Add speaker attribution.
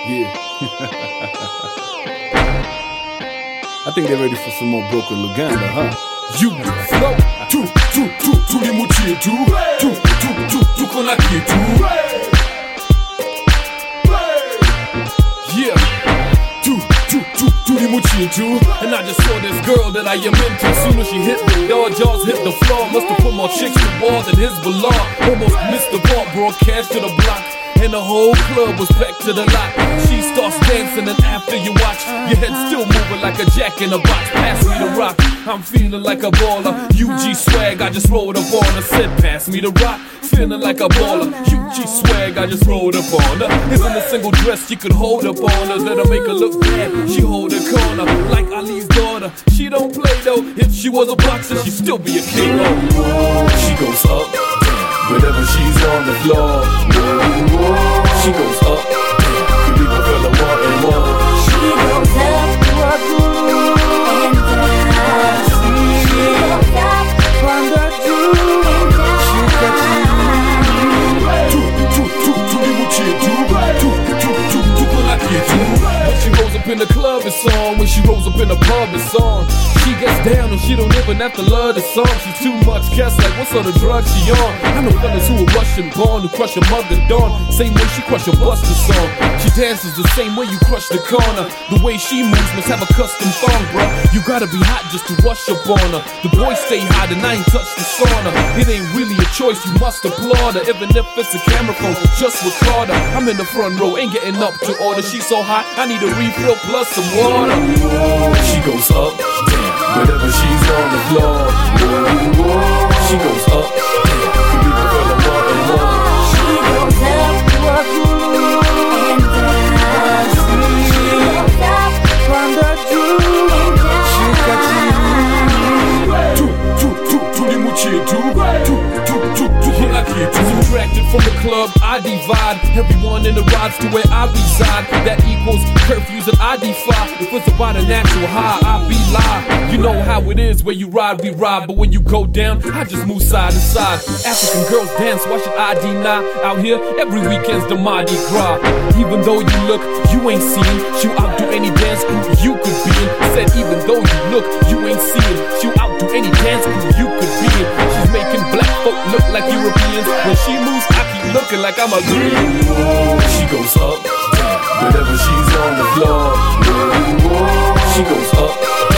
Speaker 1: Yeah. I think they're ready for some more Broken Luganda, huh?
Speaker 2: You flow tulimu chetu tuko na kitu. Yeah. Tulimu chetu. And I just saw this girl that I am into. Soon as she hit me, all jaws hit the floor. Must have put more chicks to war than Hezbollah. Almost missed the ball, broadcast to the block. And the whole club was packed to the lot. She starts dancing and after you watch, your head still moving like a jack in a box. Pass me the rock, I'm feeling like a baller. UG swag, I just rolled up on her. Said pass me the rock, feeling like a baller. UG swag, I just rolled up on her. Isn't a single dress she could hold up on her that'll make her look bad. She hold her corner like Ali's daughter. She don't play though, if she was a boxer she'd still be a king. She goes up, whenever she's on the floor. She goes up, you leave a fella wanting more.
Speaker 3: She goes up, and down. She goes up from the jewel and
Speaker 2: When she rolls up in the club, it's on. When she rolls up in the pub, it's on. She gets down and she don't even have to love the song. She's too much guess like what sort of drug she on. I know fellas who are Russian born who crush a mother dawn. Same way she crush a Buster song. She dances the same way you crush the corner. The way she moves must have a custom thong, bruh. You gotta be hot just to rush up on her. The boys stay hot and I ain't touched the sauna. It ain't really a choice, you must applaud her. Even if it's a camera phone, just record her. I'm in the front row, ain't getting up to order. She's so hot, I need a refill plus some water. She goes up, whenever she's on the floor. She goes up, you leave a fella wanting more.
Speaker 3: she goes up, and down. She goes up from the jewel and
Speaker 2: Subtracted from the club, I divide. Everyone in the rides to where I reside. That equals curfews that I defy. If it's about a natural high, I be live. You know how it is where you ride, we ride. But when you go down, I just move side to side. African girls dance, why should I deny? Out here, every weekend's the Mardi Gras. Even though you look, you ain't seen. She'll outdo any dance group you could be in. Said even though you look, you ain't seen. She'll outdo any dance group you could be in. She's making black folk look like Europeans. When she moves, I keep looking like I'm a green. She goes up, whenever she's on the floor. She goes up,